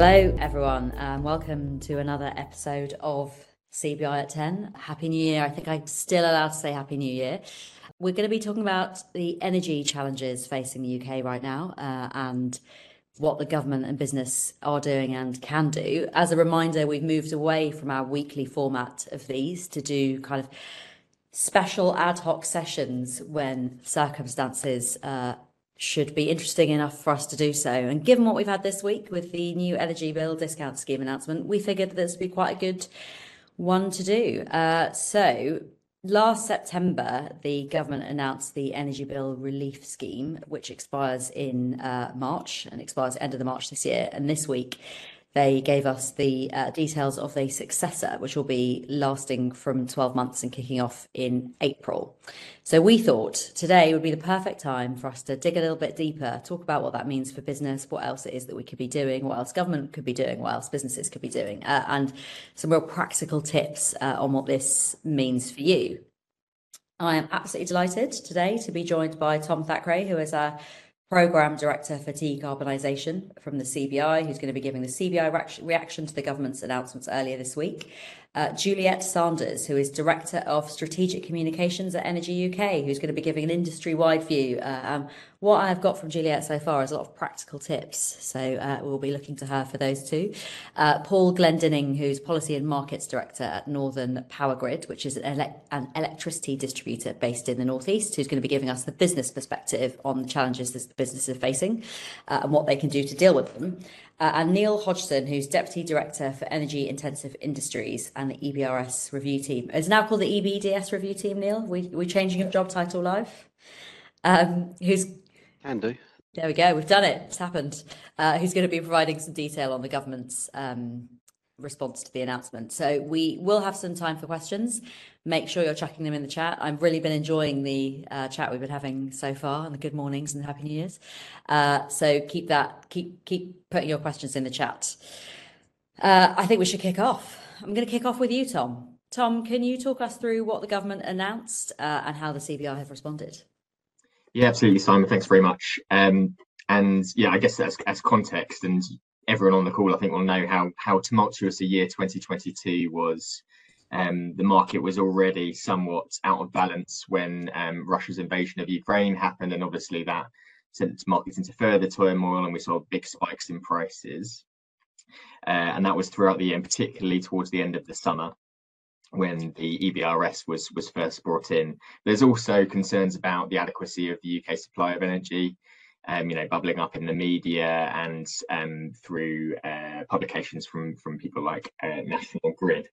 Hello, everyone, and welcome to another episode of CBI at 10. Happy New Year. I think I'm still allowed to say Happy New Year. We're going to be talking about the energy challenges facing the UK right now and what the government and business are doing and can do. As a reminder, we've moved away from our weekly format of these to do kind of special ad hoc sessions when circumstances should be interesting enough for us to do so. And given what we've had this week with the new energy bill discount scheme announcement, we figured that this would be quite a good one to do. So last September, the government announced the Energy Bill Relief Scheme, which expires in March and expires end of the March this year. And this week, they gave us the details of the successor, which will be lasting from 12 months and kicking off in April. So we thought today would be the perfect time for us to dig a little bit deeper, talk about what that means for business, what else it is that we could be doing, what else government could be doing, what else businesses could be doing, and some real practical tips on what this means for you. I am absolutely delighted today to be joined by Tom Thackeray, who is our Programme Director for Decarbonisation from the CBI, who's going to be giving the CBI reaction to the government's announcements earlier this week. Juliet Sanders, who is Director of Strategic Communications at Energy UK, who's going to be giving an industry-wide view. What I have got from Juliet so far is a lot of practical tips, so we'll be looking to her for those too. Paul Glendinning, who's Policy and Markets Director at Northern Power Grid, which is an electricity distributor based in the Northeast, who's going to be giving us the business perspective on the challenges that the businesses are facing and what they can do to deal with them. And Neil Hodgson, who's Deputy Director for Energy Intensive Industries and the EBRS Review Team. It's now called the EBDS Review Team, Neil. We're changing your job title live. Who's Can do. There we go. We've done it. It's happened. Who's going to be providing some detail on the government's response to the announcement. So we will have some time for questions. Make sure you're chucking them in the chat. I've really been enjoying the chat we've been having so far, and the good mornings and the happy New Year's. So keep putting your questions in the chat. I think we should kick off. I'm going to kick off with you, Tom. Tom, can you talk us through what the government announced and how the CBI have responded? Yeah, absolutely, Simon. Thanks very much. And yeah, I guess as context, and everyone on the call, I think, will know how tumultuous a year 2022 was. The market was already somewhat out of balance when Russia's invasion of Ukraine happened, and obviously that sent markets into further turmoil, and we saw big spikes in prices. And that was throughout the year, and particularly towards the end of the summer, when the EBRS was first brought in. There's also concerns about the adequacy of the UK supply of energy, bubbling up in the media and through publications from people like National Grid.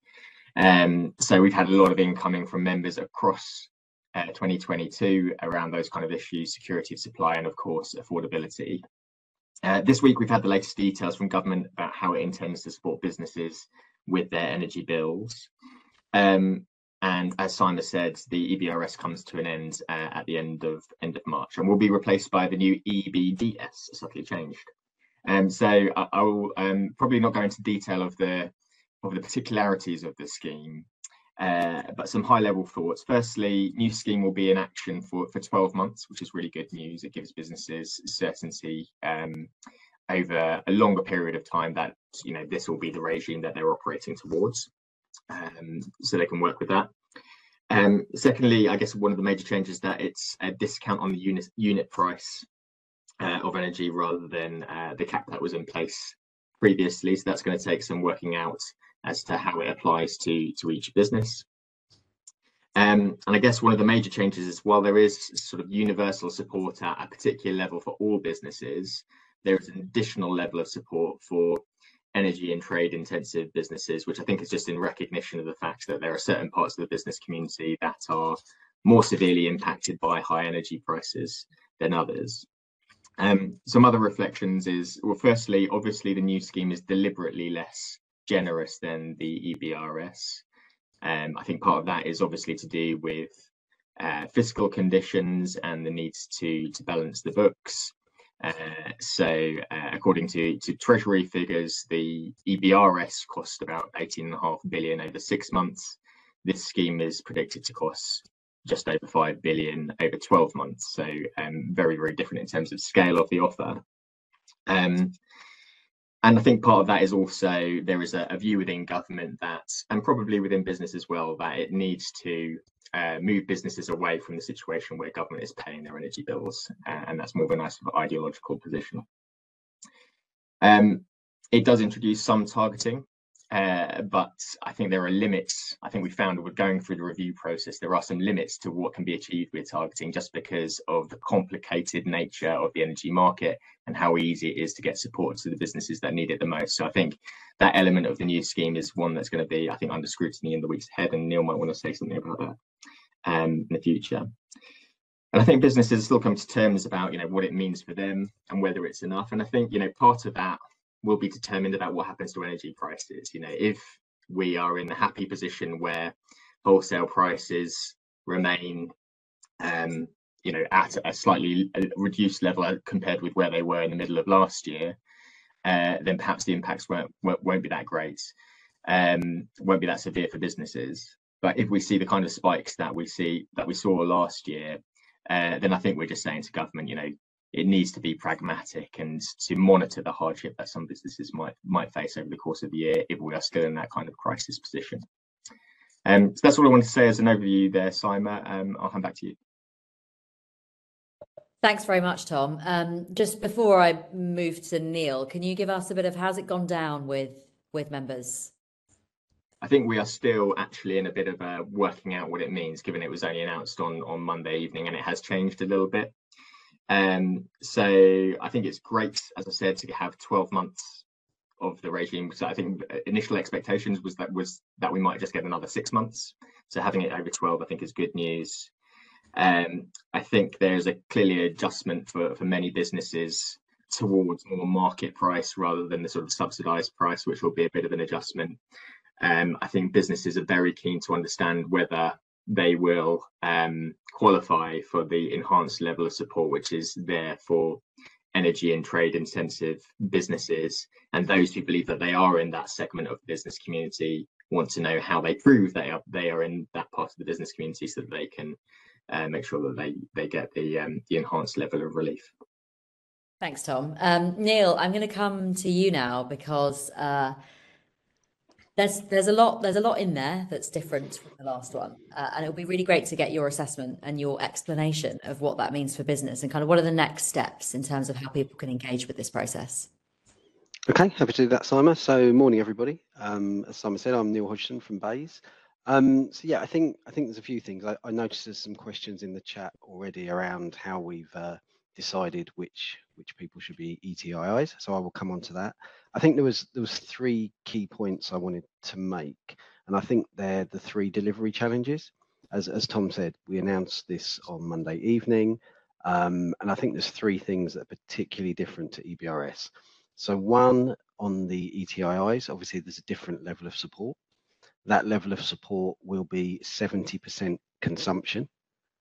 So we've had a lot of incoming from members across 2022 around those kind of issues, security of supply and, of course, affordability. This week, we've had the latest details from government about how it intends to support businesses with their energy bills. And as Simon said, the EBRS comes to an end at the end of March and will be replaced by the new EBDS, subtly changed. So I will probably not go into detail of the particularities of the scheme, but some high-level thoughts. Firstly, new scheme will be in action for 12 months, which is really good news. It gives businesses certainty over a longer period of time that this will be the regime that they're operating towards. So they can work with that. Secondly, I guess one of the major changes is that it's a discount on the unit price of energy rather than the cap that was in place previously. So that's going to take some working out as to how it applies to each business. And I guess one of the major changes is, while there is sort of universal support at a particular level for all businesses, there is an additional level of support for energy and trade intensive businesses, which I think is just in recognition of the fact that there are certain parts of the business community that are more severely impacted by high energy prices than others. Some other reflections is, well, firstly, obviously the new scheme is deliberately less generous than the EBRS. I think part of that is obviously to do with fiscal conditions and the needs to balance the books. So according to Treasury figures, the EBRS cost about 18.5 billion over 6 months. This scheme is predicted to cost just over 5 billion over 12 months. So very, very different in terms of scale of the offer. And I think part of that is also there is a view within government that, and probably within business as well, that it needs to move businesses away from the situation where government is paying their energy bills, and that's more of a nice sort of ideological position. It does introduce some targeting, but I think there are limits. I think we found with going through the review process, there are some limits to what can be achieved with targeting just because of the complicated nature of the energy market and how easy it is to get support to the businesses that need it the most. So I think that element of the new scheme is one that's going to be, I think, under scrutiny in the weeks ahead, and Neil might want to say something about that in the future. And I think businesses still come to terms about, what it means for them and whether it's enough. And I think, part of that will be determined about what happens to energy prices. If we are in the happy position where wholesale prices remain, at a slightly reduced level compared with where they were in the middle of last year, then perhaps the impacts won't be that great, won't be that severe for businesses. But if we see the kind of spikes that we saw last year, then I think we're just saying to government, it needs to be pragmatic and to monitor the hardship that some businesses might face over the course of the year if we are still in that kind of crisis position. So that's all I wanted to say as an overview there, Simon. I'll hand back to you. Thanks very much, Tom. Just before I move to Neil, can you give us a bit of how's it gone down with members? I think we are still actually in a bit of working out what it means, given it was only announced on Monday evening and it has changed a little bit. So I think it's great, as I said, to have 12 months of the regime. So I think initial expectations was that we might just get another 6 months. So having it over 12, I think, is good news. I think there's clearly adjustment for many businesses towards more market price rather than the sort of subsidized price, which will be a bit of an adjustment. I think businesses are very keen to understand whether they will qualify for the enhanced level of support, which is there for energy and trade intensive businesses. And those who believe that they are in that segment of the business community want to know how they prove they are in that part of the business community so that they can make sure that they get the enhanced level of relief. Thanks, Tom. Neil, I'm going to come to you now because there's a lot in there that's different from the last one, and it'll be really great to get your assessment and your explanation of what that means for business and kind of what are the next steps in terms of how people can engage with this process. Okay, happy to do that, Simon. So morning, everybody. As Simon said, I'm Neil Hodgson from BEIS. So yeah, I think there's a few things. I noticed there's some questions in the chat already around how we've decided which people should be ETIIs. So I will come on to that. I think there was 3 key points I wanted to make, and I think they're the 3 delivery challenges. As Tom said, we announced this on Monday evening, and I think there's 3 things that are particularly different to EBRS. So one, on the ETIIs, obviously there's a different level of support. That level of support will be 70% consumption.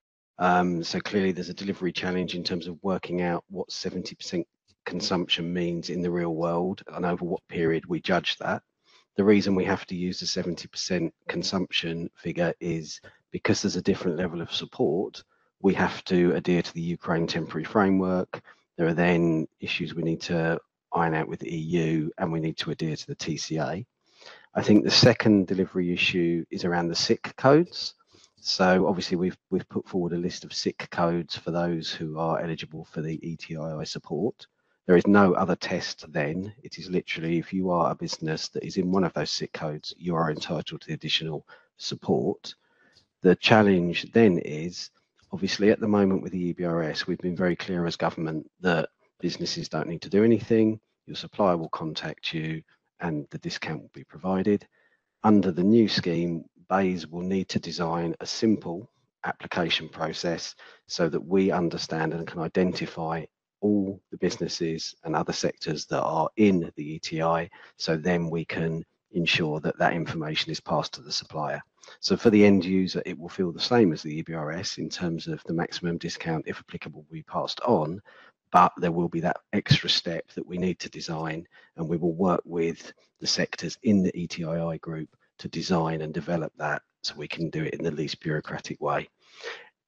So clearly there's a delivery challenge in terms of working out what 70% consumption means in the real world and over what period we judge that. The reason we have to use the 70% consumption figure is because there's a different level of support. We have to adhere to the Ukraine temporary framework. There are then issues we need to iron out with the EU, and we need to adhere to the TCA. I think the second delivery issue is around the SIC codes. So obviously we've put forward a list of SIC codes for those who are eligible for the ETII support. There is no other test then. It is literally, if you are a business that is in one of those SIC codes, you are entitled to the additional support. The challenge then is, obviously at the moment with the EBRS, we've been very clear as government that businesses don't need to do anything. Your supplier will contact you and the discount will be provided. Under the new scheme, BEIS will need to design a simple application process so that we understand and can identify all the businesses and other sectors that are in the ETI, so then we can ensure that that information is passed to the supplier. So for the end user, it will feel the same as the EBRS in terms of the maximum discount, if applicable, will be passed on, but there will be that extra step that we need to design, and we will work with the sectors in the ETII group to design and develop that so we can do it in the least bureaucratic way.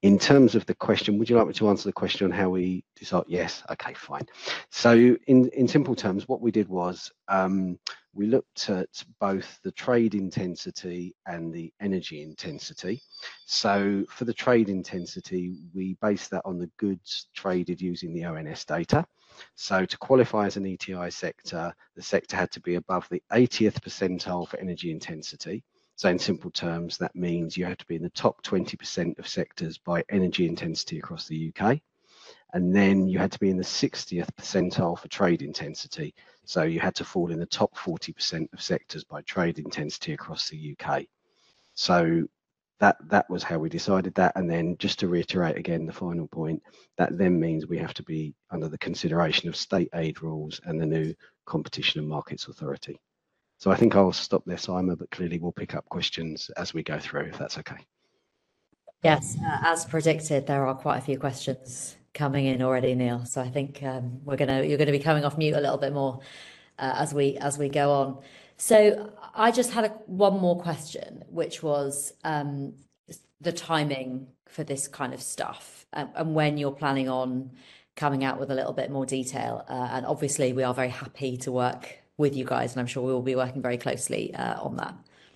In terms of the question, would you like me to answer the question on how we decide? Yes. Okay, fine. So in simple terms, what we did was we looked at both the trade intensity and the energy intensity. So for the trade intensity, we based that on the goods traded using the ONS data. So to qualify as an ETI sector, the sector had to be above the 80th percentile for energy intensity. So in simple terms, that means you have to be in the top 20% of sectors by energy intensity across the UK. And then you had to be in the 60th percentile for trade intensity. So you had to fall in the top 40% of sectors by trade intensity across the UK. So that was how we decided that. And then just to reiterate again, the final point, that then means we have to be under the consideration of state aid rules and the new Competition and Markets Authority. So I think I'll stop there, Simon, but clearly we'll pick up questions as we go through, if that's okay. Yes, as predicted, there are quite a few questions coming in already, Neil. So I think you're going to be coming off mute a little bit more as we go on. So I just had one more question, which was the timing for this kind of stuff and when you're planning on coming out with a little bit more detail. And obviously, we are very happy to work with you guys, and I'm sure we will be working very closely on that.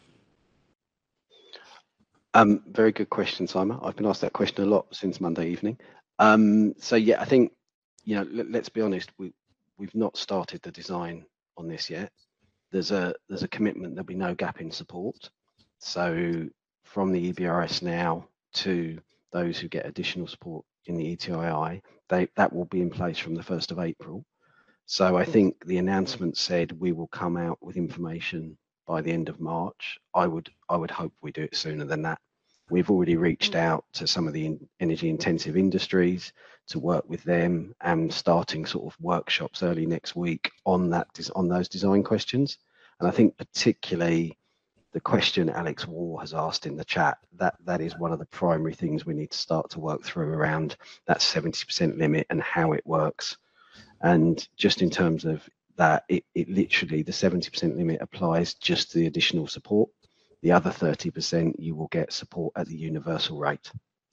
Very good question, Simon. I've been asked that question a lot since Monday evening. So yeah, I think, you know, let's be honest, we've not started the design on this yet. There's a commitment there'll be no gap in support. So from the EBRS now to those who get additional support in the ETII, that will be in place from the 1st of April. So I think the announcement said we will come out with information by the end of March. I would hope we do it sooner than that. We've already reached out to some of the energy intensive industries to work with them and starting sort of workshops early next week on those design questions. And I think particularly the question Alex Wall has asked in the chat, that is one of the primary things we need to start to work through around that 70% limit and how it works. And just in terms of that, it literally, the 70% limit applies just to the additional support. The other 30%, you will get support at the universal rate.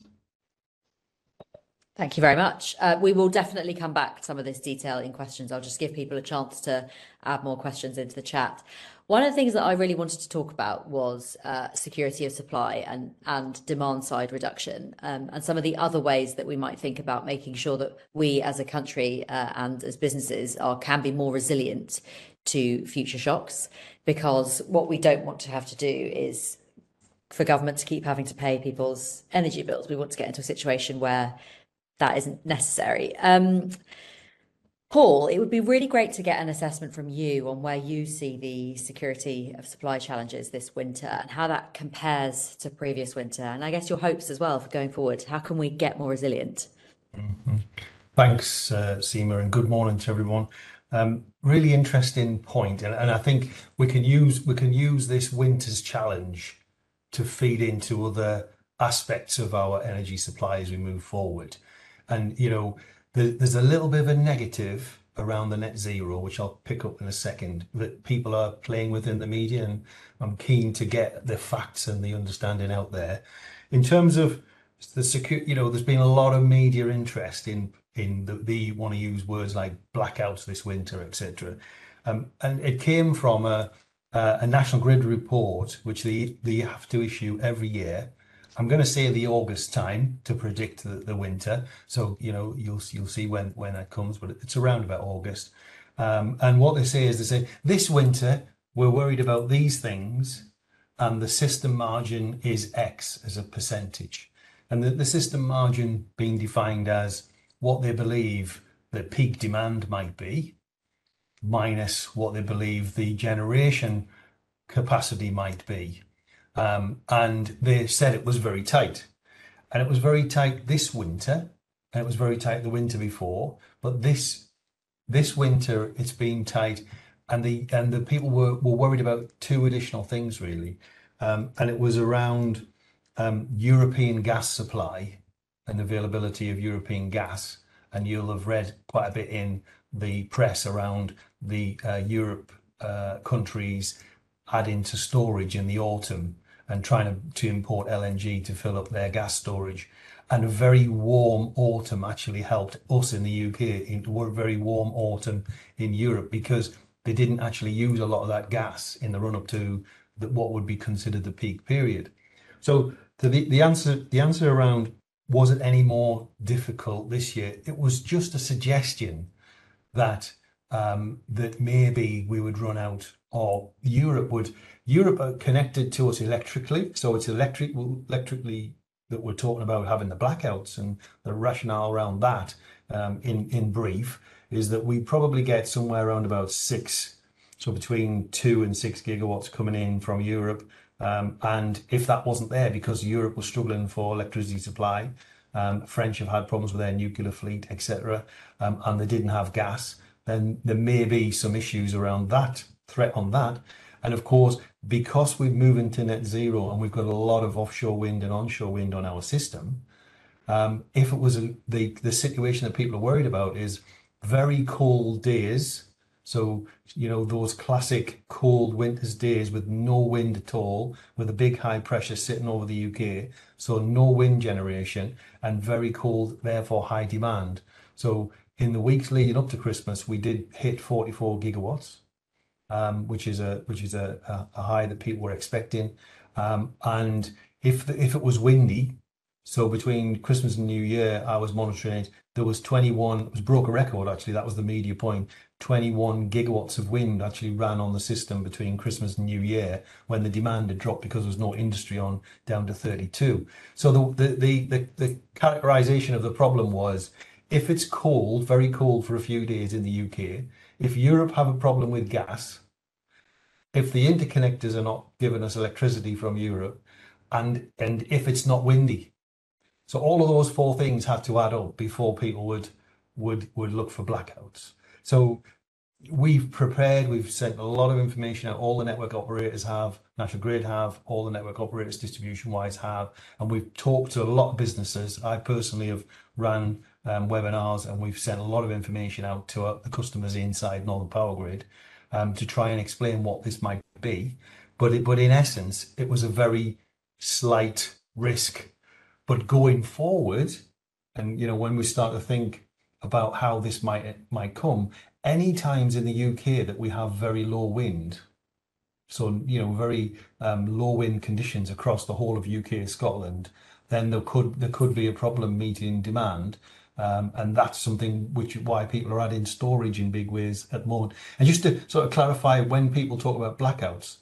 Thank you very much. We will definitely come back to some of this detail in questions. I'll just give people a chance to add more questions into the chat. One of the things that I really wanted to talk about was security of supply and demand side reduction, and some of the other ways that we might think about making sure that we as a country and as businesses can be more resilient to future shocks, because what we don't want to have to do is for government to keep having to pay people's energy bills. We want to get into a situation where that isn't necessary. Paul, it would be really great to get an assessment from you on where you see the security of supply challenges this winter and how that compares to previous winter. And I guess your hopes as well for going forward. How can we get more resilient? Mm-hmm. Thanks, Seema, and good morning to everyone. Really interesting point, and I think we can use this winter's challenge to feed into other aspects of our energy supply as we move forward. And you know, there's a little bit of a negative around the net zero, which I'll pick up in a second, that people are playing with in the media, and I'm keen to get the facts and the understanding out there. In terms of the security, you know, there's been a lot of media interest in the want to use words like blackouts this winter, etc. And it came from a National Grid report, which they have to issue every year. I'm going to say the August time to predict the winter. So, you know, you'll see when that comes, but it's around about August. And what they say is, they say, this winter, we're worried about these things, and the system margin is X as a percentage. And the system margin being defined as what they believe the peak demand might be, minus what they believe the generation capacity might be. And they said it was very tight. And it was very tight this winter, and it was very tight the winter before. But this winter, it's been tight, and the people were worried about two additional things, really. And it was around European gas supply and availability of European gas. And you'll have read quite a bit in the press around the Europe countries adding to storage in the autumn and trying to import LNG to fill up their gas storage. And a very warm autumn actually helped us in the UK, a very warm autumn in Europe, because they didn't actually use a lot of that gas in the run up to what would be considered the peak period. So the answer around, was it any more difficult this year? It was just a suggestion that that maybe we would run out, or Europe are connected to us electrically, so it's electrically that we're talking about having the blackouts, and the rationale around that, in brief, is that we probably get somewhere around about 6, so between 2 and 6 gigawatts coming in from Europe. And if that wasn't there because Europe was struggling for electricity supply, French have had problems with their nuclear fleet, etc., and they didn't have gas, then there may be some issues around that threat on that. And of course, because we're moving to net zero and we've got a lot of offshore wind and onshore wind on our system, if it was the situation that people are worried about is very cold days, so those classic cold winter's days with no wind at all, with a big high pressure sitting over the UK, so no wind generation, and very cold, therefore high demand. So in the weeks leading up to Christmas, we did hit 44 gigawatts, which is a high that people were expecting. And if it was windy, so between Christmas and New Year, I was monitoring it. There was 21. It was broke a record actually. That was the media point. 21 gigawatts of wind actually ran on the system between Christmas and New Year, when the demand had dropped because there was no industry on, down to 32. So the characterization of the problem was, if it's cold, very cold for a few days in the UK, if Europe have a problem with gas, if the interconnectors are not giving us electricity from Europe, and if it's not windy. So all of those 4 things had to add up before people would look for blackouts. So we've prepared, we've sent a lot of information out. All the network operators have, National Grid have, all the network operators distribution-wise have, and we've talked to a lot of businesses. I personally have ran webinars, and we've sent a lot of information out to the customers inside Northern Power Grid to try and explain what this might be. But in essence, it was a very slight risk. But going forward, and when we start to think about how this might come, any times in the UK that we have very low wind, so very low wind conditions across the whole of UK and Scotland, then there could be a problem meeting demand, and that's something why people are adding storage in big ways at the moment. And just to sort of clarify, when people talk about blackouts,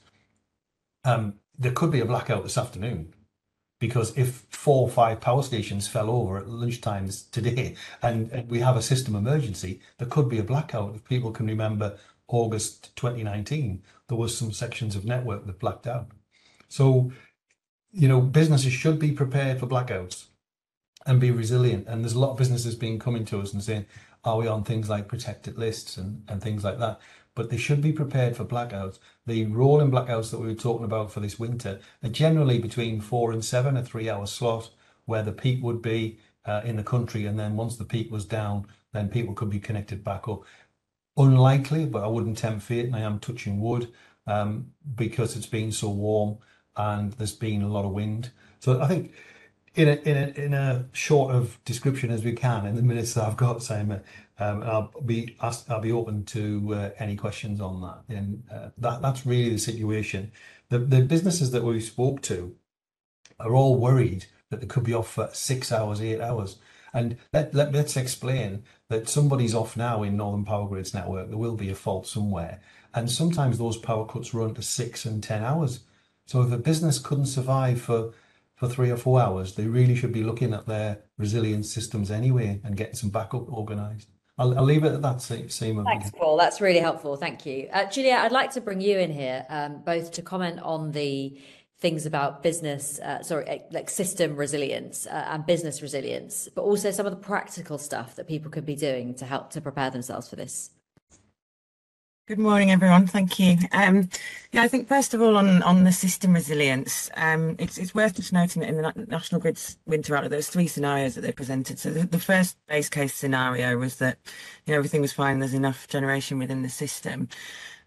there could be a blackout this afternoon. Because if 4 or 5 power stations fell over at lunchtimes today and we have a system emergency, there could be a blackout. If people can remember August 2019, there was some sections of network that blacked out. So, businesses should be prepared for blackouts and be resilient. And there's a lot of businesses coming to us and saying, are we on things like protected lists and things like that? But they should be prepared for blackouts. The rolling blackouts that we were talking about for this winter are generally between 4 and 7, a 3-hour slot, where the peak would be in the country. And then once the peak was down, then people could be connected back up. Unlikely, but I wouldn't tempt fate, and I am touching wood, because it's been so warm and there's been a lot of wind. So I think in a short of description as we can in the minutes that I've got, Simon, I'll be open to any questions on that. And that's really the situation. The businesses that we spoke to are all worried that they could be off for 6 hours, 8 hours. And let's explain that somebody's off now in Northern Power Grid's network. There will be a fault somewhere. And sometimes those power cuts run to 6 and 10 hours. So if a business couldn't survive for 3 or 4 hours, they really should be looking at their resilience systems anyway and getting some backup organised. I'll leave it at that, Seema. Thanks, Paul. That's really helpful. Thank you. Juliet, I'd like to bring you in here, both to comment on the things about business, like system resilience and business resilience, but also some of the practical stuff that people could be doing to help to prepare themselves for this. Good morning, everyone. Thank you. Yeah, I think first of all on the system resilience, it's worth just noting that in the National Grid's winter outlook, there's 3 scenarios that they presented. So the first base case scenario was that everything was fine, there's enough generation within the system.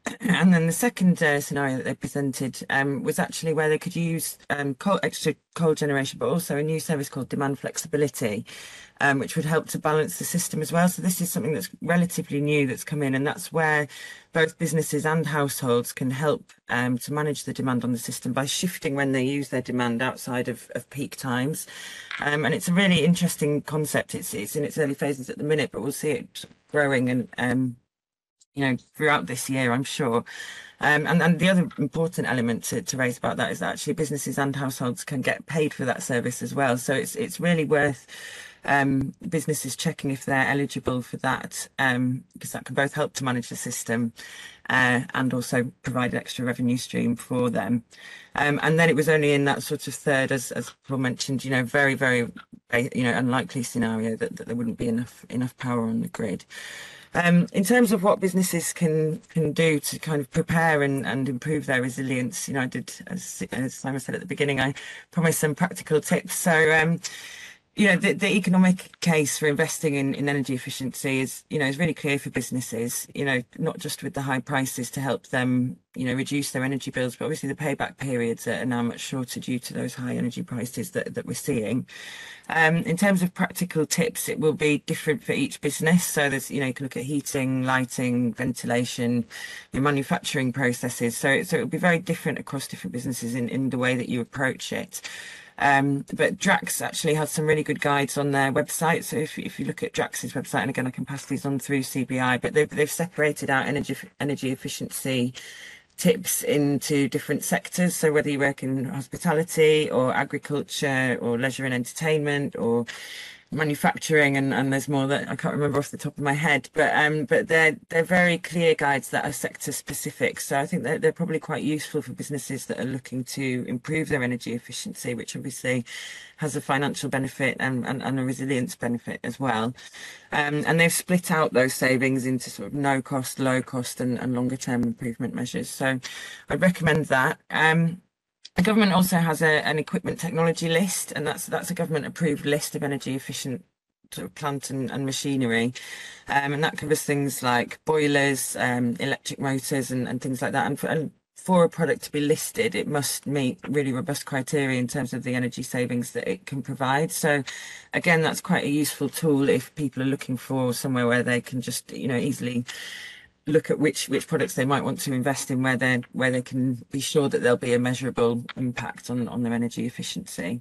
And then the second scenario that they presented was actually where they could use extra coal generation, but also a new service called demand flexibility, which would help to balance the system as well. So this is something that's relatively new that's come in, and that's where both businesses and households can help to manage the demand on the system by shifting when they use their demand outside of peak times. And it's a really interesting concept. It's in its early phases at the minute, but we'll see it growing and throughout this year, I'm sure. And the other important element to raise about that is that actually businesses and households can get paid for that service as well. So it's really worth businesses checking if they're eligible for that, because that can both help to manage the system and also provide an extra revenue stream for them. And then it was only in that sort of third, as Paul mentioned, very, very, unlikely scenario that there wouldn't be enough power on the grid. In terms of what businesses can do to kind of prepare and improve their resilience, I did, as Simon said at the beginning, I promised some practical tips. So, the economic case for investing in energy efficiency is really clear for businesses, not just with the high prices to help them, reduce their energy bills, but obviously the payback periods are now much shorter due to those high energy prices that we're seeing. In terms of practical tips, it will be different for each business. So there's, you can look at heating, lighting, ventilation, your manufacturing processes. So it'll be very different across different businesses in the way that you approach it. But Drax actually has some really good guides on their website. So if you look at Drax's website, and again, I can pass these on through CBI, but they've separated out energy efficiency tips into different sectors. So whether you work in hospitality or agriculture or leisure and entertainment or manufacturing, and there's more that I can't remember off the top of my head, but they're very clear guides that are sector specific. So I think they're probably quite useful for businesses that are looking to improve their energy efficiency, which obviously has a financial benefit and a resilience benefit as well. And they've split out those savings into sort of no cost, low cost and longer term improvement measures. So I'd recommend that. The government also has an equipment technology list, and that's a government approved list of energy efficient sort of plant and machinery, and that covers things like boilers, electric motors and things like that. And for a product to be listed, it must meet really robust criteria in terms of the energy savings that it can provide. So again, that's quite a useful tool if people are looking for somewhere where they can just easily look at which products they might want to invest in, where they can be sure that there'll be a measurable impact on their energy efficiency.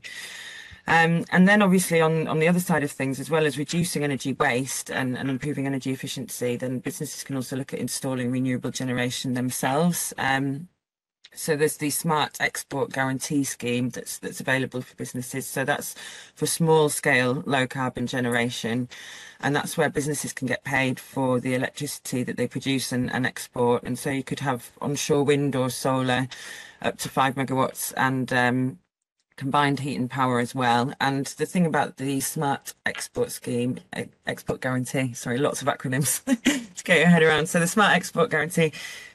And then obviously on the other side of things, as well as reducing energy waste and improving energy efficiency, then businesses can also look at installing renewable generation themselves. So there's the Smart Export Guarantee Scheme that's available for businesses. So that's for small scale, low carbon generation. And that's where businesses can get paid for the electricity that they produce and export. And so you could have onshore wind or solar up to 5 megawatts and combined heat and power as well. And the thing about the Smart Export Scheme, Export Guarantee, sorry, lots of acronyms to get your head around. So the Smart Export Guarantee,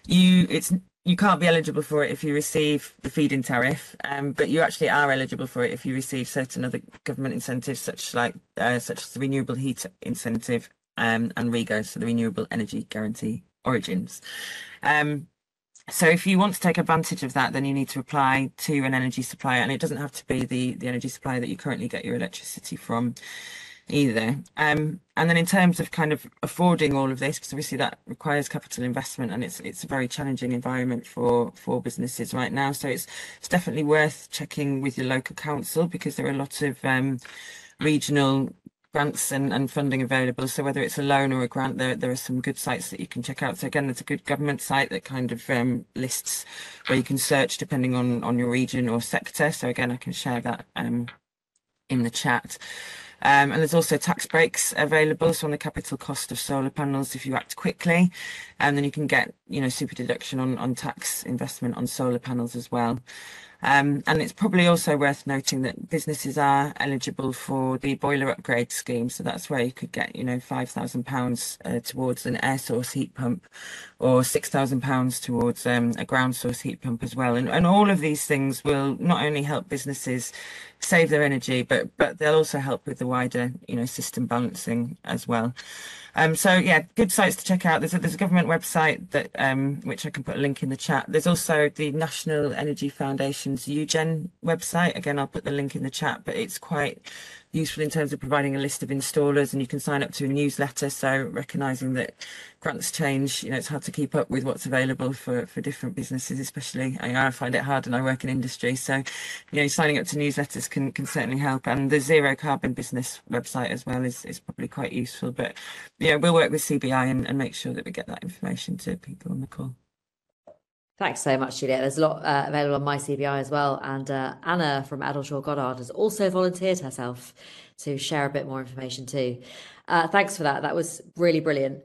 you can't be eligible for it if you receive the feed-in tariff, but you actually are eligible for it if you receive certain other government incentives, such as the Renewable Heat Incentive and REGO, so the Renewable Energy Guarantee Origins. So if you want to take advantage of that, then you need to apply to an energy supplier, and it doesn't have to be the energy supplier that you currently get your electricity from either. And then in terms of kind of affording all of this, because obviously that requires capital investment, and it's a very challenging environment for businesses right now. So it's definitely worth checking with your local council, because there are a lot of regional grants and funding available. So whether it's a loan or a grant, there are some good sites that you can check out. So again, there's a good government site that kind of lists where you can search depending on your region or sector. So again, I can share that in the chat. And there's also tax breaks available, so on the capital cost of solar panels if you act quickly, and then you can get super deduction on tax investment on solar panels as well. And it's probably also worth noting that businesses are eligible for the boiler upgrade scheme. So that's where you could get, £5,000 towards an air source heat pump, or £6,000 towards a ground source heat pump as well. And all of these things will not only help businesses save their energy, but they'll also help with the wider, system balancing as well. So yeah, good sites to check out. There's a government website that which I can put a link in the chat. There's also the National Energy Foundation's UGen website. Again, I'll put the link in the chat, but it's quite useful in terms of providing a list of installers, and you can sign up to a newsletter. So recognising that grants change, it's hard to keep up with what's available for different businesses, especially I find it hard and I work in industry. So, signing up to newsletters can certainly help. And the Zero Carbon Business website as well is probably quite useful. But yeah, we'll work with CBI and make sure that we get that information to people on the call. Thanks so much, Juliet. There's a lot available on my CBI as well. And Anna from Adelshaw Goddard has also volunteered herself to share a bit more information too. Thanks for that. That was really brilliant.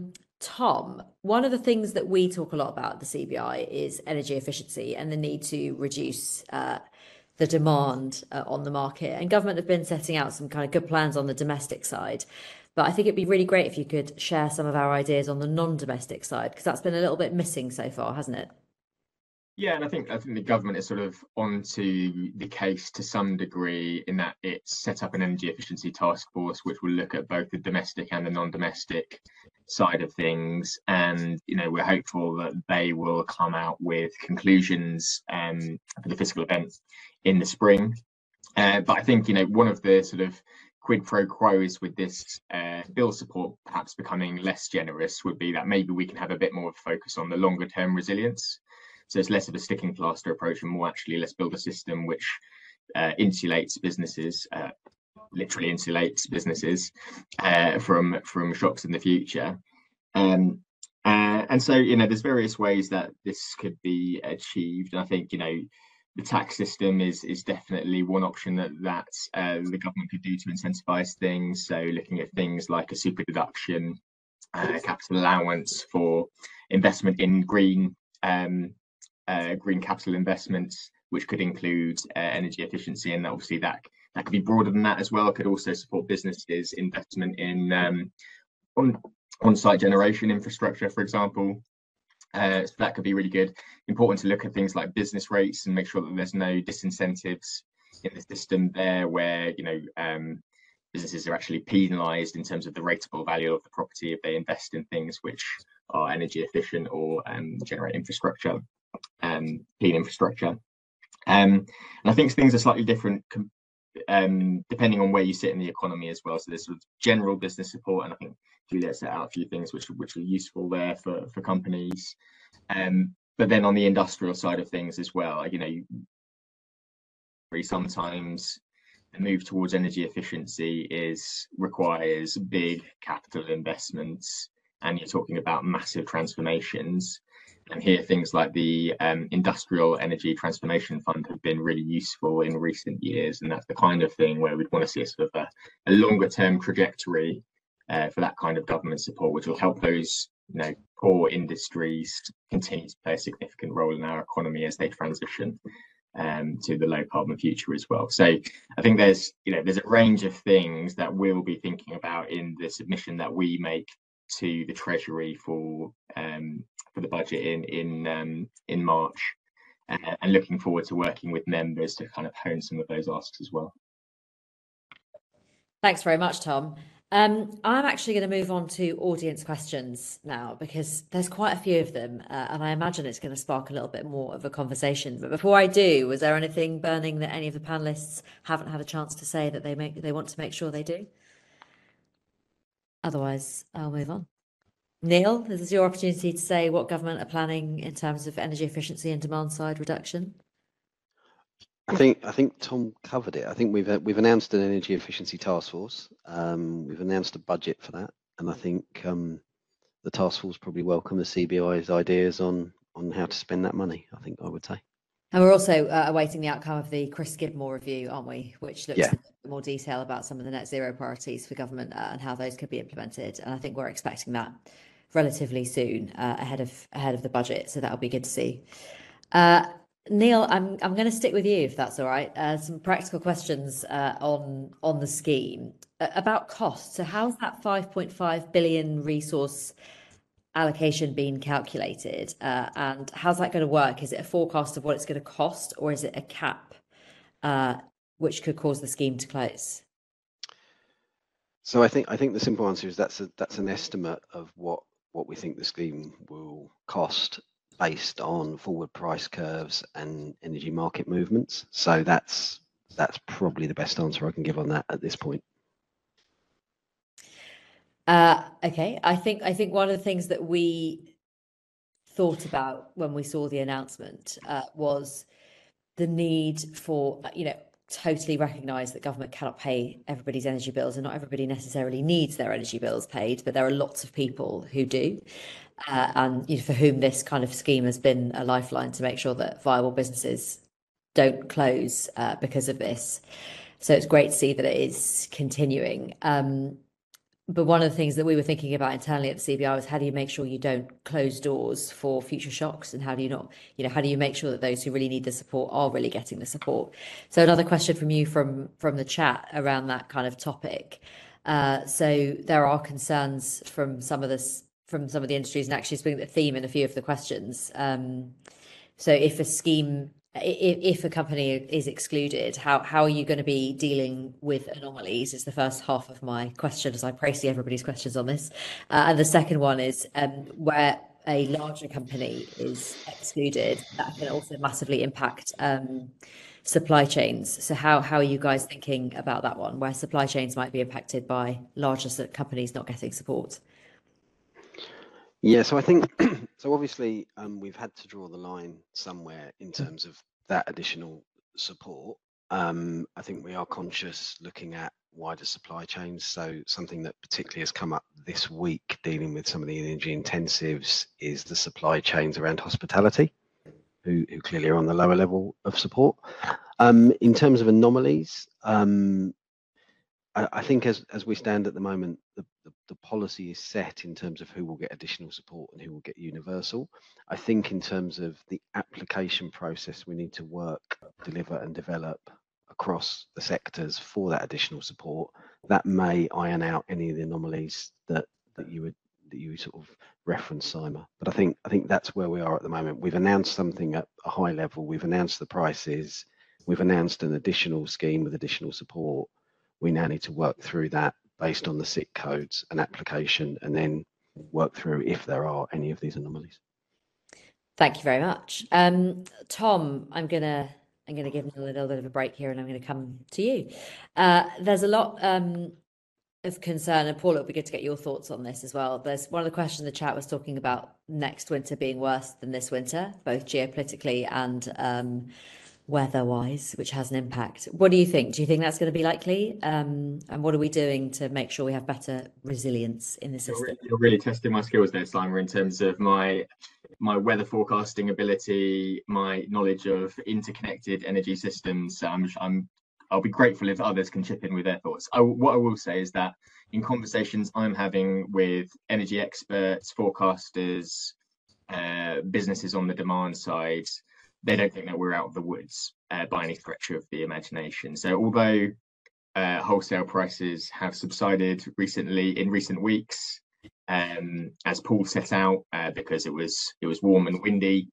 Tom, one of the things that we talk a lot about at the CBI is energy efficiency and the need to reduce the demand on the market. And government have been setting out some kind of good plans on the domestic side. But I think it'd be really great if you could share some of our ideas on the non-domestic side, because that's been a little bit missing so far, hasn't it? Yeah, and I think the government is sort of onto the case to some degree in that it's set up an energy efficiency task force which will look at both the domestic and the non-domestic side of things. And we're hopeful that they will come out with conclusions for the fiscal event in the spring. But I think one of the sort of quid pro quos with this bill support perhaps becoming less generous would be that maybe we can have a bit more of a focus on the longer term resilience. So it's less of a sticking plaster approach and more actually let's build a system which insulates businesses, literally insulates businesses from shocks in the future. And so there's various ways that this could be achieved. And I think the tax system is definitely one option that the government could do to incentivize things. So looking at things like a super deduction, capital allowance for investment in green capital investments, which could include energy efficiency, and obviously that could be broader than that as well. It could also support businesses' investment in on-site generation infrastructure, for example. So that could be really good. Important to look at things like business rates and make sure that there's no disincentives in the system there where businesses are actually penalised in terms of the rateable value of the property if they invest in things which are energy efficient or generate infrastructure, clean infrastructure. And I think things are slightly different depending on where you sit in the economy as well. So there's sort of general business support, and I think Juliet set out a few things which are useful there for companies. But then on the industrial side of things as well, sometimes the move towards energy efficiency requires big capital investments, and you're talking about massive transformations. And here, things like the Industrial Energy Transformation Fund have been really useful in recent years, and that's the kind of thing where we'd want to see a sort of a longer term trajectory for that kind of government support, which will help those core industries continue to play a significant role in our economy as they transition to the low carbon future as well. So I think there's a range of things that we'll be thinking about in the submission that we make to the Treasury for the budget in March, and looking forward to working with members to kind of hone some of those asks as well. Thanks very much, Tom. I'm actually going to move on to audience questions now, because there's quite a few of them, and I imagine it's going to spark a little bit more of a conversation. But before I do, was there anything burning that any of the panelists haven't had a chance to say that they want to make sure they do? Otherwise, I'll move on. Neil, this is your opportunity to say what government are planning in terms of energy efficiency and demand side reduction. I think Tom covered it. I think we've announced an energy efficiency task force. We've announced a budget for that, and I think the task force probably welcome the CBI's ideas on how to spend that money, I think I would say. And we're also awaiting the outcome of the Chris Skidmore review, aren't we? Which looks in more detail about some of the net zero priorities for government and how those could be implemented. And I think we're expecting that relatively soon, ahead of the budget. So that'll be good to see. Neil, I'm going to stick with you if that's all right. Some practical questions on the scheme about cost. So how's that 5.5 billion resource allocation being calculated, and how's that going to work? Is it a forecast of what it's going to cost, or is it a cap, which could cause the scheme to close? So I think the simple answer is that's an estimate of what we think the scheme will cost based on forward price curves and energy market movements. So that's probably the best answer I can give on that at this point. Okay, I think one of the things that we thought about when we saw the announcement was the need for, totally recognise that government cannot pay everybody's energy bills, and not everybody necessarily needs their energy bills paid, but there are lots of people who do, and for whom this kind of scheme has been a lifeline to make sure that viable businesses don't close because of this. So it's great to see that it is continuing. But one of the things that we were thinking about internally at the CBI was, how do you make sure you don't close doors for future shocks, and how do you not, how do you make sure that those who really need the support are really getting the support? So another question from you from the chat around that kind of topic. So there are concerns from some of the industries, and actually it's been the theme in a few of the questions. So if a company is excluded, how are you going to be dealing with anomalies is the first half of my question, as I see everybody's questions on this. And the second one is where a larger company is excluded, that can also massively impact supply chains. So how are you guys thinking about that one, where supply chains might be impacted by larger companies not getting support? Yeah, so I think, so obviously we've had to draw the line somewhere in terms of that additional support. I think we are conscious looking at wider supply chains. So something that particularly has come up this week dealing with some of the energy intensives is the supply chains around hospitality, who clearly are on the lower level of support. In terms of anomalies, I think as we stand at the moment, the policy is set in terms of who will get additional support and who will get universal. I think in terms of the application process, we need to work, deliver and develop across the sectors for that additional support. That may iron out any of the anomalies that you sort of referenced, Simon. But I think that's where we are at the moment. We've announced something at a high level. We've announced the prices. We've announced an additional scheme with additional support. We now need to work through that based on the SIC codes and application, and then work through if there are any of these anomalies. Thank you very much. Tom, I'm gonna give him a little bit of a break here, and I'm gonna come to you. There's a lot of concern, and Paul, it'll be good to get your thoughts on this as well. There's one of the questions in the chat was talking about next winter being worse than this winter, both geopolitically and weather-wise, which has an impact. What do you think? Do you think that's going to be likely? And what are we doing to make sure we have better resilience in the system? You're really testing my skills there, Simon, in terms of my weather forecasting ability, my knowledge of interconnected energy systems. I'll be grateful if others can chip in with their thoughts. What I will say is that in conversations I'm having with energy experts, forecasters, businesses on the demand side, they don't think that we're out of the woods by any stretch of the imagination. So although wholesale prices have subsided recently, in recent weeks, as Paul set out, because it was warm and windy,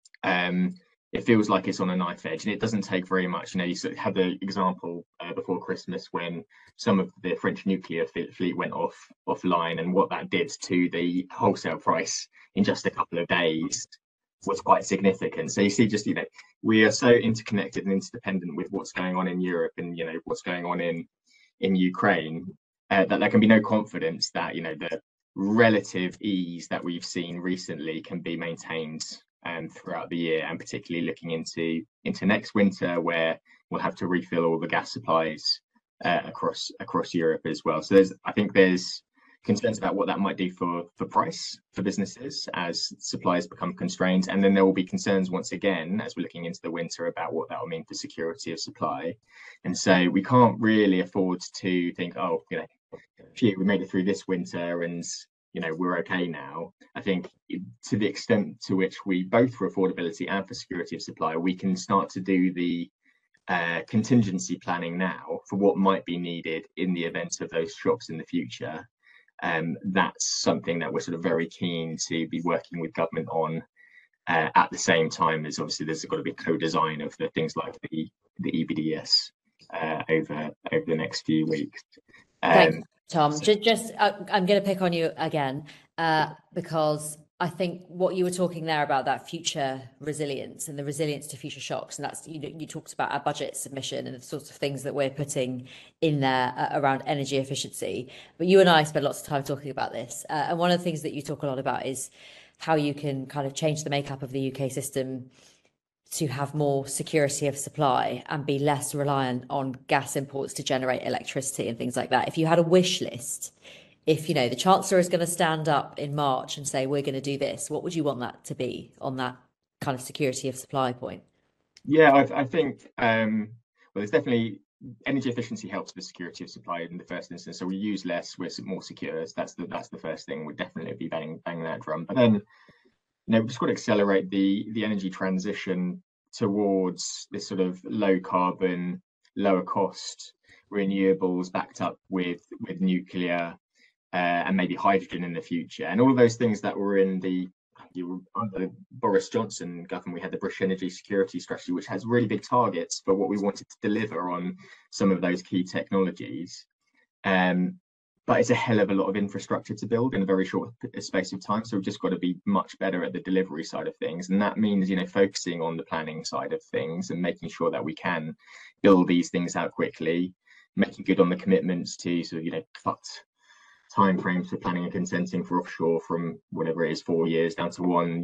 it feels like it's on a knife edge, and it doesn't take very much. You sort of had the example before Christmas when some of the French nuclear fleet went offline, and what that did to the wholesale price in just a couple of days was quite significant. So you see, just we are so interconnected and interdependent with what's going on in Europe and what's going on in Ukraine, that there can be no confidence that the relative ease that we've seen recently can be maintained throughout the year, and particularly looking into next winter, where we'll have to refill all the gas supplies across Europe as well. So I think there's concerns about what that might do for price for businesses as supplies become constrained, and then there will be concerns once again as we're looking into the winter about what that will mean for security of supply. And so we can't really afford to think, we made it through this winter and we're okay now. I think to the extent to which we both for affordability and for security of supply, we can start to do the contingency planning now for what might be needed in the event of those shocks in the future. That's something that we're sort of very keen to be working with government on. At the same time as obviously there's got to be co-design of the things like the EBDS over the next few weeks. Thanks, Tom. I'm going to pick on you again because I think what you were talking there about that future resilience and the resilience to future shocks, and that's you talked about our budget submission and the sorts of things that we're putting in there around energy efficiency. But you and I spend lots of time talking about this, and one of the things that you talk a lot about is how you can kind of change the makeup of the UK system to have more security of supply and be less reliant on gas imports to generate electricity and things like that. If you had a wish list, if the Chancellor is going to stand up in March and say we're going to do this, what would you want that to be on that kind of security of supply point? Yeah, I think well, there's definitely energy efficiency helps with security of supply in the first instance. So we use less, we're more secure. That's the first thing. We'd definitely be banging that drum. But then we've just got to accelerate the energy transition towards this sort of low carbon, lower cost renewables backed up with nuclear and maybe hydrogen in the future. And all of those things that were in under the Boris Johnson government, we had the British Energy Security Strategy, which has really big targets for what we wanted to deliver on some of those key technologies. But it's a hell of a lot of infrastructure to build in a very short space of time. So we've just got to be much better at the delivery side of things. And that means, focusing on the planning side of things and making sure that we can build these things out quickly, making good on the commitments to sort of, cut timeframes for planning and consenting for offshore from whatever it is, 4 years down to 1.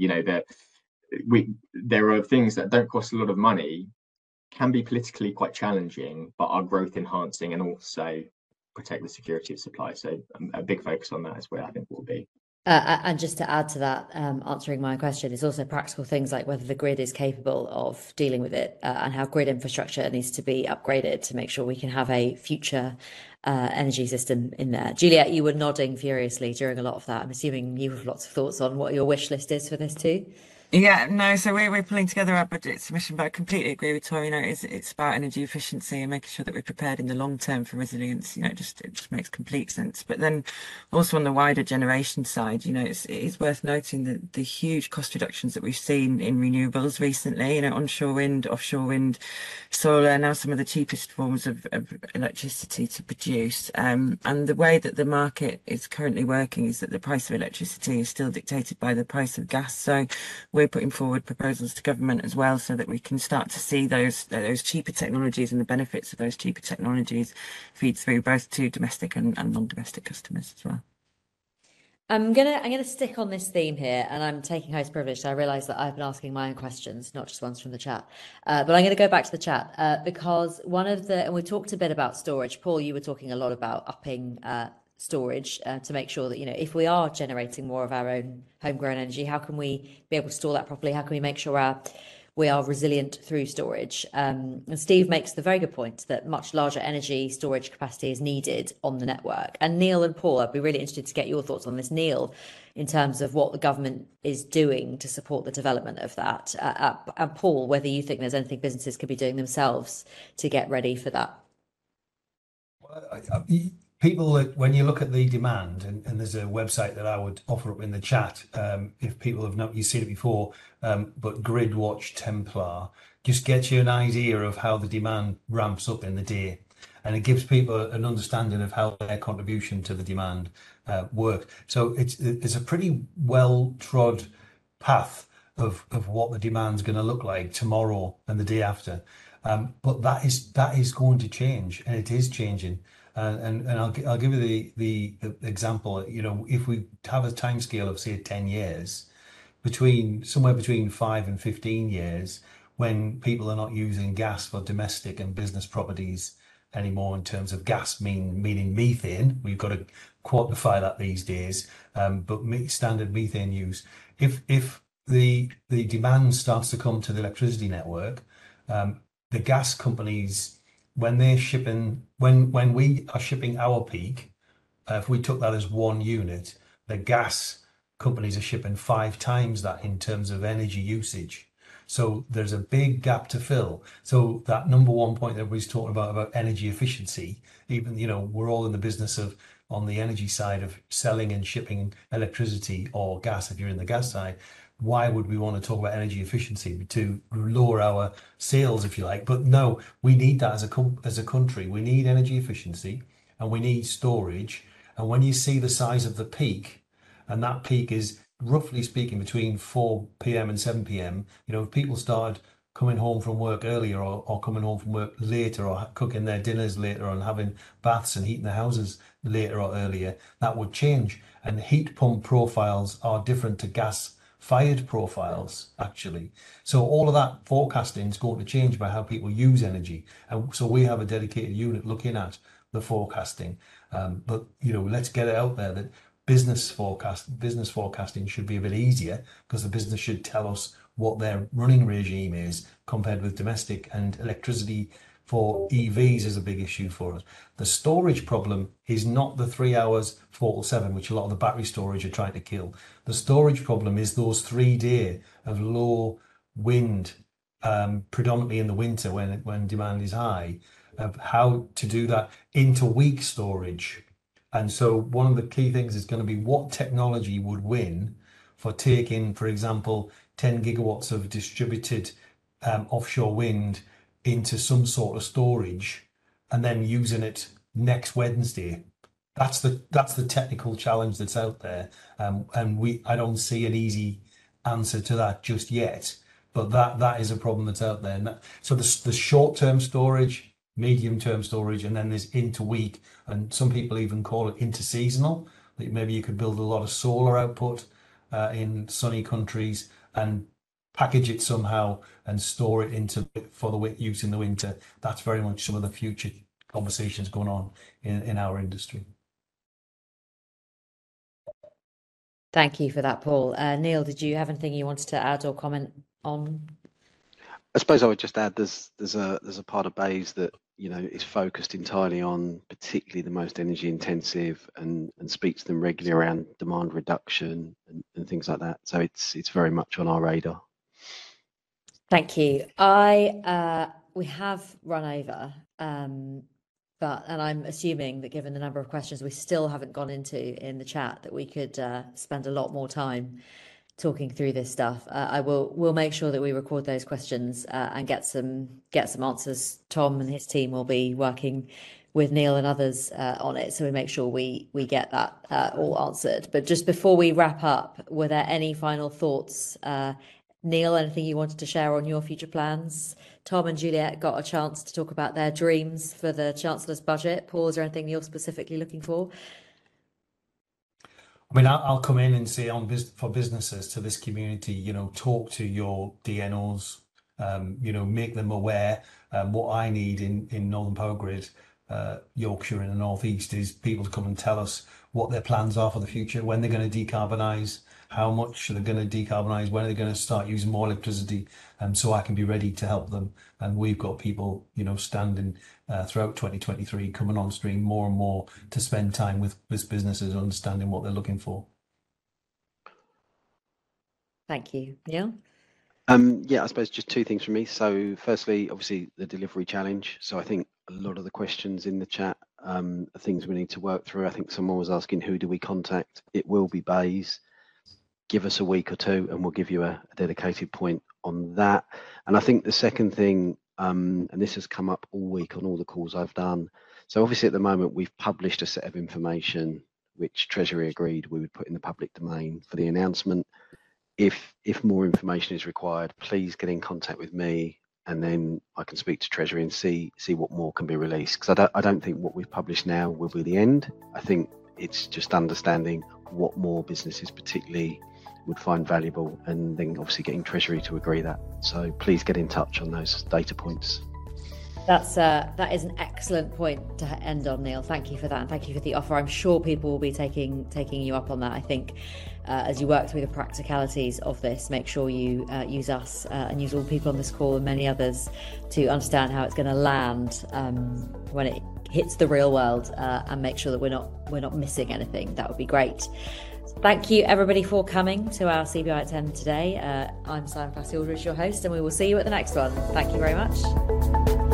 There are things that don't cost a lot of money, can be politically quite challenging, but are growth enhancing and also protect the security of supply. So a big focus on that is where I think we'll be. And just to add to that, answering my question, is also practical things like whether the grid is capable of dealing with it and how grid infrastructure needs to be upgraded to make sure we can have a future energy system in there. Juliet, you were nodding furiously during a lot of that. I'm assuming you have lots of thoughts on what your wish list is for this too. Yeah, no, so we're pulling together our budget submission, but I completely agree with Tori. It's about energy efficiency and making sure that we're prepared in the long term for resilience. It just makes complete sense. But then also on the wider generation side, it is worth noting that the huge cost reductions that we've seen in renewables recently, onshore wind, offshore wind, solar, now some of the cheapest forms of electricity to produce. And the way that the market is currently working is that the price of electricity is still dictated by the price of gas. So we're putting forward proposals to government as well so that we can start to see those cheaper technologies and the benefits of those cheaper technologies feed through both to domestic and non-domestic customers as well. I'm gonna stick on this theme here, and I'm taking host privilege. So I realise that I've been asking my own questions, not just ones from the chat. But I'm going to go back to the chat because and we talked a bit about storage. Paul, you were talking a lot about upping storage to make sure that if we are generating more of our own homegrown energy, how can we be able to store that properly? How can we make sure we are resilient through storage? And Steve makes the very good point that much larger energy storage capacity is needed on the network. And Neil and Paul, I'd be really interested to get your thoughts on this. Neil, in terms of what the government is doing to support the development of that, and Paul, whether you think there's anything businesses could be doing themselves to get ready for that. Well, people, when you look at the demand, and there's a website that I would offer up in the chat, if people have not, you've seen it before, but GridWatch Templar just gets you an idea of how the demand ramps up in the day, and it gives people an understanding of how their contribution to the demand works. So it's a pretty well trod path of what the demand's going to look like tomorrow and the day after. But that is going to change, and it is changing. And I'll give you the example. If we have a timescale of say 10 years, somewhere between 5 and 15 years, when people are not using gas for domestic and business properties anymore in terms of gas, meaning methane. We've got to quantify that these days, but standard methane use. If the demand starts to come to the electricity network, the gas companies, when we are shipping our peak, if we took that as one unit, the gas companies are shipping 5 times that in terms of energy usage. So there's a big gap to fill. So that number one point that everybody's talking about energy efficiency, even, we're all in the business of, on the energy side, of selling and shipping electricity or gas if you're in the gas side. Why would we want to talk about energy efficiency? To lower our sales, if you like. But no, we need that as a country. We need energy efficiency and we need storage. And when you see the size of the peak, and that peak is roughly speaking between 4 p.m. and 7 p.m., if people started coming home from work earlier or coming home from work later or cooking their dinners later and having baths and heating their houses later or earlier, that would change. And heat pump profiles are different to gas fired profiles, actually. So all of that forecasting is going to change by how people use energy. And so we have a dedicated unit looking at the forecasting. But let's get it out there that business forecasting should be a bit easier, because the business should tell us what their running regime is compared with domestic, and electricity for EVs is a big issue for us. The storage problem is not the 3 hours 4/7, which a lot of the battery storage are trying to kill. The storage problem is those 3 days of low wind, predominantly in the winter when demand is high, of how to do that into weak storage. And so one of the key things is going to be what technology would win for taking, for example, 10 gigawatts of distributed offshore wind into some sort of storage and then using it next Wednesday. That's the technical challenge that's out there. And I don't see an easy answer to that just yet, but that is a problem that's out there. So the short-term storage, medium-term storage, and then there's interweek, and some people even call it interseasonal. That maybe you could build a lot of solar output in sunny countries and package it somehow and store it for the use in the winter. That's very much some of the future conversations going on in our industry. Thank you for that, Paul. Neil, did you have anything you wanted to add or comment on? I suppose I would just add there's a part of BEIS that is focused entirely on particularly the most energy intensive and speaks to them regularly around demand reduction and things like that. So it's very much on our radar. Thank you. We have run over, and I'm assuming that given the number of questions we still haven't gone into in the chat, that we could spend a lot more time talking through this stuff. We'll make sure that we record those questions and get some answers. Tom and his team will be working with Neil and others on it, so we make sure we get that all answered. But just before we wrap up, were there any final thoughts? Neil, anything you wanted to share on your future plans? Tom and Juliet got a chance to talk about their dreams for the Chancellor's budget. Paul, is there anything you're specifically looking for? I mean, I'll come in and say for businesses to this community, talk to your DNOs, make them aware. What I need in Northern Power Grid, Yorkshire and the North East, is people to come and tell us what their plans are for the future, when they're going to decarbonise, how much they're going to decarbonise, when they're going to start using more electricity, so I can be ready to help them. And we've got people, standing throughout 2023 coming on stream more and more to spend time with businesses, understanding what they're looking for. Thank you. Neil? I suppose just 2 things from me. So firstly, obviously the delivery challenge. So I think a lot of the questions in the chat are things we need to work through. I think someone was asking, who do we contact? It will be BEIS. Give us a week or 2 and we'll give you a dedicated point on that. And I think the second thing, and this has come up all week on all the calls I've done. So obviously at the moment we've published a set of information which Treasury agreed we would put in the public domain for the announcement. If more information is required, please get in contact with me, and then I can speak to Treasury and see what more can be released. Because I don't think what we've published now will be the end. I think it's just understanding what more businesses particularly would find valuable, and then obviously getting Treasury to agree that. So please get in touch on those data points. That is an excellent point to end on, Neil. Thank you for that, and thank you for the offer. I'm sure people will be taking you up on that. I think as you work through the practicalities of this, make sure you use us and use all the people on this call and many others to understand how it's going to land when it hits the real world, and make sure that we're not missing anything. That would be great. Thank you, everybody, for coming to our CBI at 10 today. I'm Simon Passy-Aldridge, your host, and we will see you at the next one. Thank you very much.